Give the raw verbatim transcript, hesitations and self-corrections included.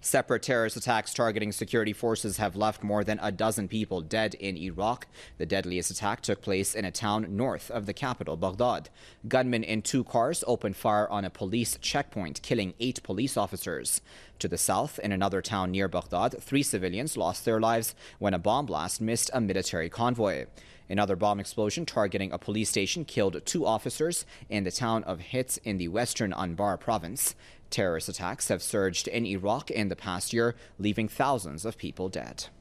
Separate terrorist attacks targeting security forces have left more than a dozen people dead in Iraq. The deadliest attack took place in a town north of the capital, Baghdad. Gunmen in two cars opened fire on a police checkpoint, killing eight police officers. To the south, in another town near Baghdad, three civilians lost their lives when a bomb blast missed a military convoy. Another bomb explosion targeting a police station killed two officers in the town of Hit in the western Anbar province. Terrorist attacks have surged in Iraq in the past year, leaving thousands of people dead.